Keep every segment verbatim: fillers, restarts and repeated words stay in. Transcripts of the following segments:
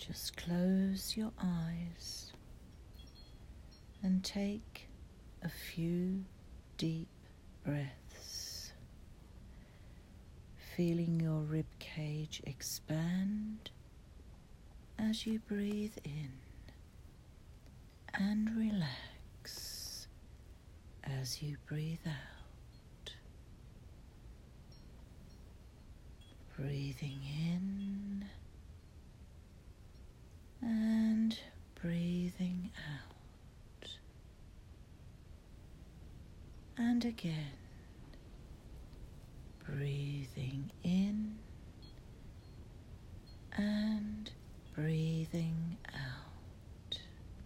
Just close your eyes and take a few deep breaths, feeling your rib cage expand as you breathe in, and relax as you breathe out. Breathing in and breathing out. And again, breathing in and breathing out.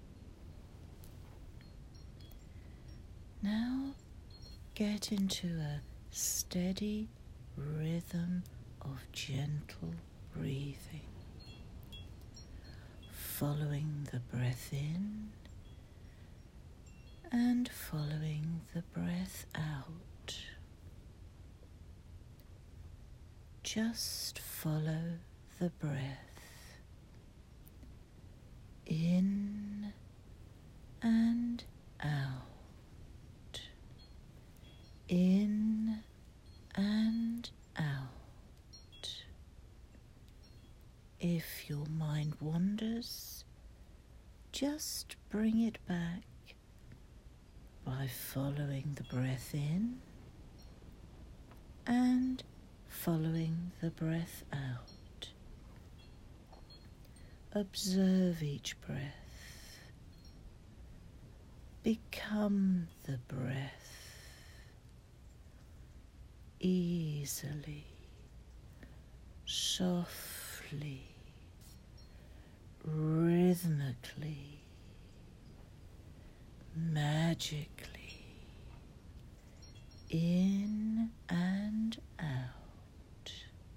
Now get into a steady rhythm of gentle breathing, following the breath in and following the breath out. Just follow the breath in and out, in and out. If your mind wanders, just bring it back by following the breath in and following the breath out. Observe each breath. Become the breath easily, softly, rhythmically, magically, in and out.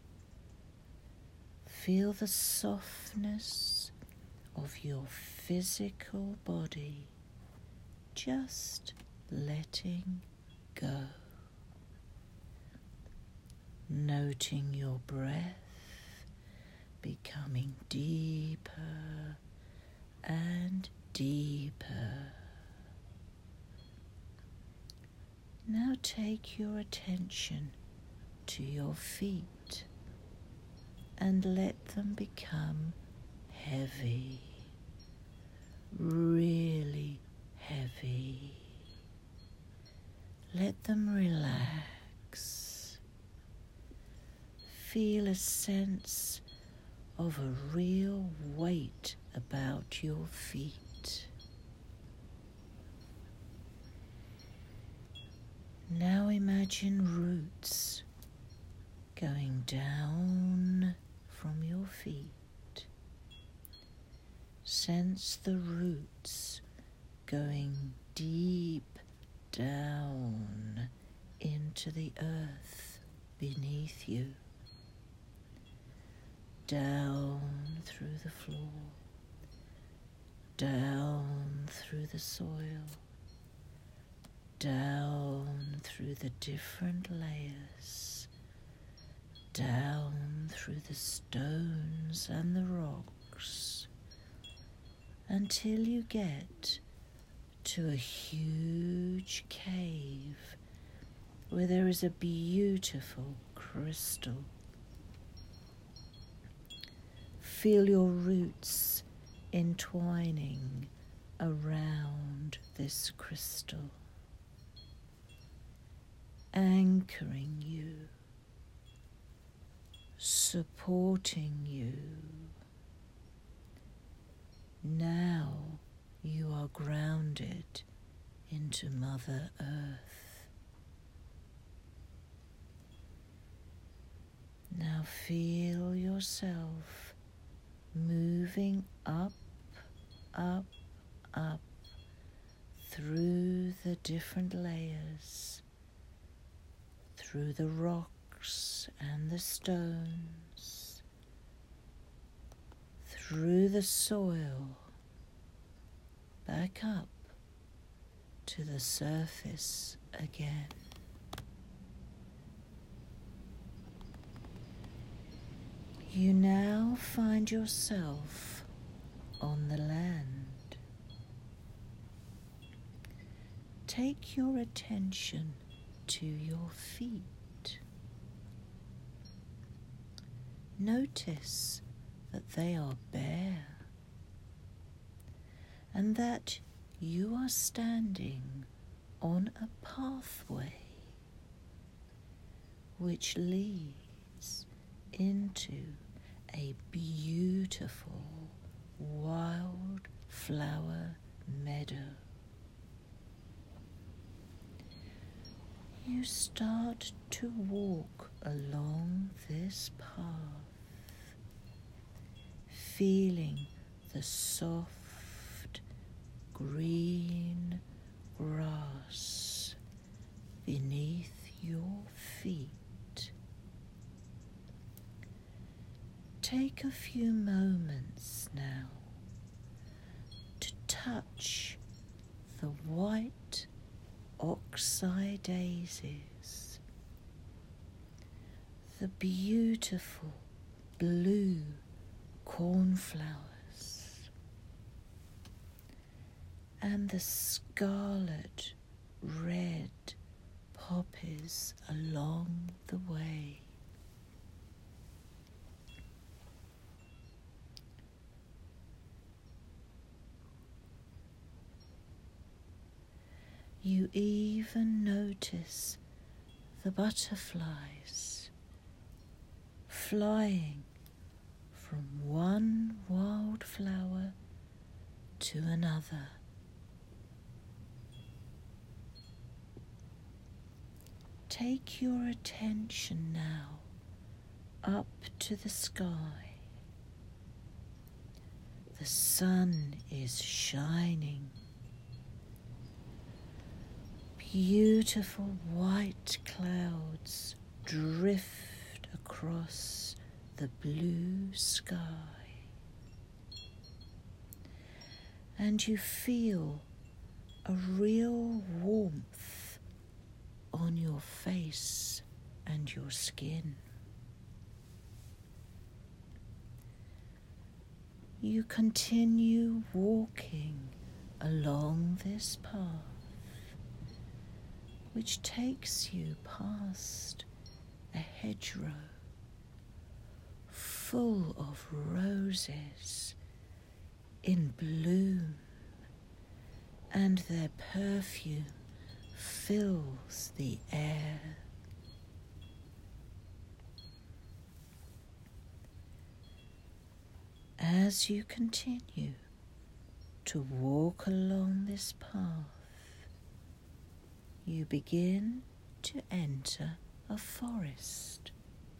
Feel the softness of your physical body just letting go. Noting your breath becoming deeper and deeper. Now take your attention to your feet and let them become heavy, really heavy. Let them relax. Feel a sense of a real weight about your feet. Now imagine roots going down from your feet. Sense the roots going deep down into the earth beneath you, down through the floor, down through the soil, down through the different layers, down through the stones and the rocks, until you get to a huge cave where there is a beautiful crystal. Feel your roots entwining around this crystal, anchoring you, supporting you. Now you are grounded into Mother Earth. Now feel yourself moving up, up, up through the different layers, through the rocks and the stones, through the soil, back up to the surface again. You now find yourself on the land. Take your attention to your feet. Notice that they are bare and that you are standing on a pathway which leads into a beautiful wildflower meadow. You start to walk along this path, feeling the soft green grass beneath your feet. Take a few moments now to touch the white oxeye daisies, the beautiful blue cornflowers, and the scarlet red poppies along the way. You even notice the butterflies flying from one wildflower to another. Take your attention now up to the sky. The sun is shining. Beautiful white clouds drift across the blue sky, and you feel a real warmth on your face and your skin. You continue walking along this path, which takes you past a hedgerow full of roses in bloom, and their perfume fills the air. As you continue to walk along this path, you begin to enter a forest.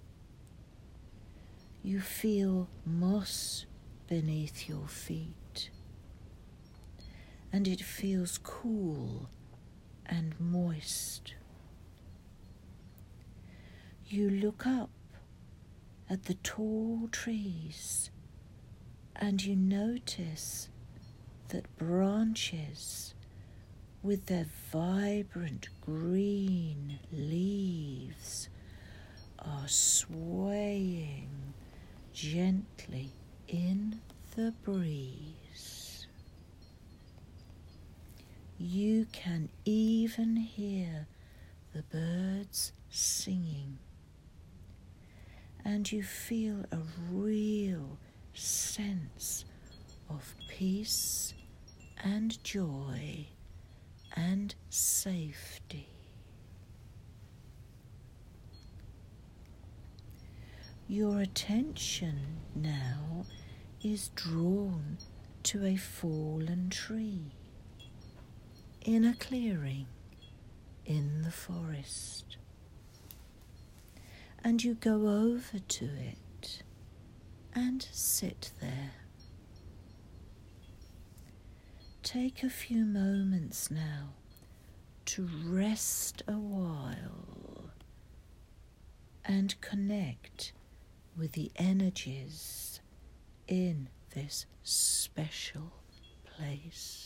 You feel moss beneath your feet, and it feels cool and moist. You look up at the tall trees, and you notice that branches with their vibrant green leaves are swaying gently in the breeze. You can even hear the birds singing, and you feel a real sense of peace and joy and safety. Your attention now is drawn to a fallen tree in a clearing in the forest, and you go over to it and sit there. Take a few moments now to rest a while and connect with the energies in this special place.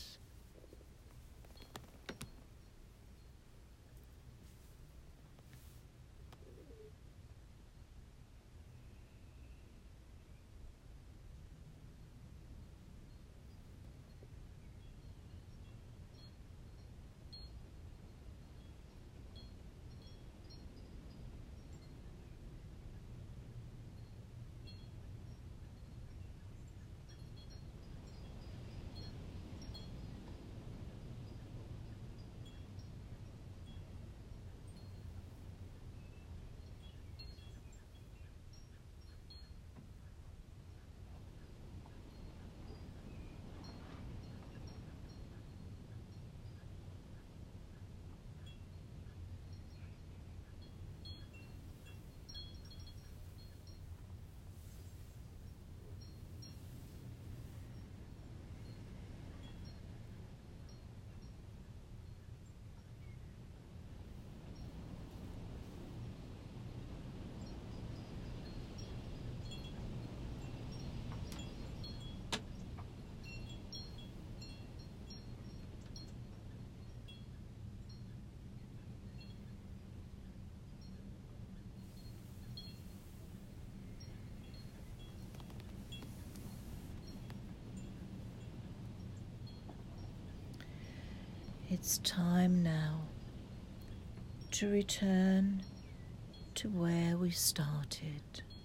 It's time now to return to where we started.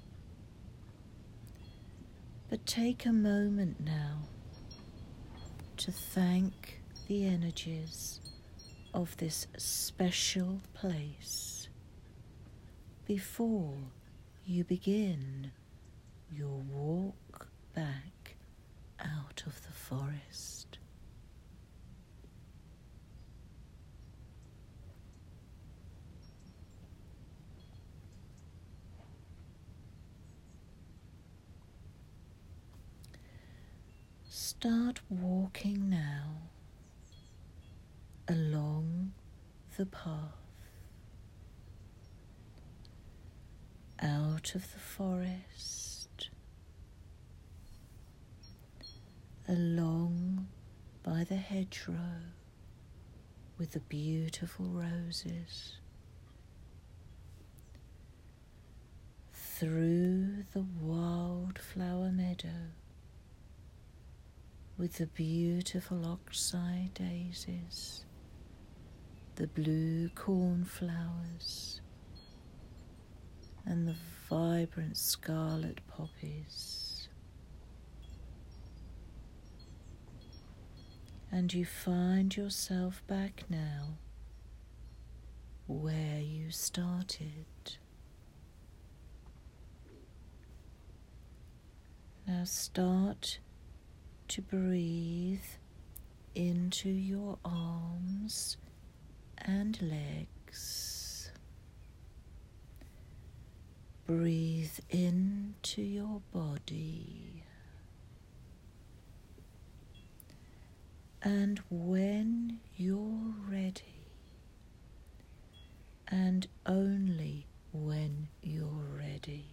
But take a moment now to thank the energies of this special place before you begin your walk back out of the forest. Start walking now along the path out of the forest, along by the hedgerow with the beautiful roses, through the wildflower meadow with the beautiful oxeye daisies, the blue cornflowers, and the vibrant scarlet poppies. And you find yourself back now where you started. Now start to breathe into your arms and legs. Breathe into your body. And when you're ready, and only when you're ready,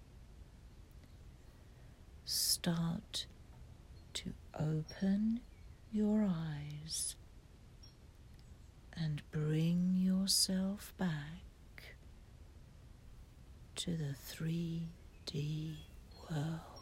start to open your eyes and bring yourself back to the three D world.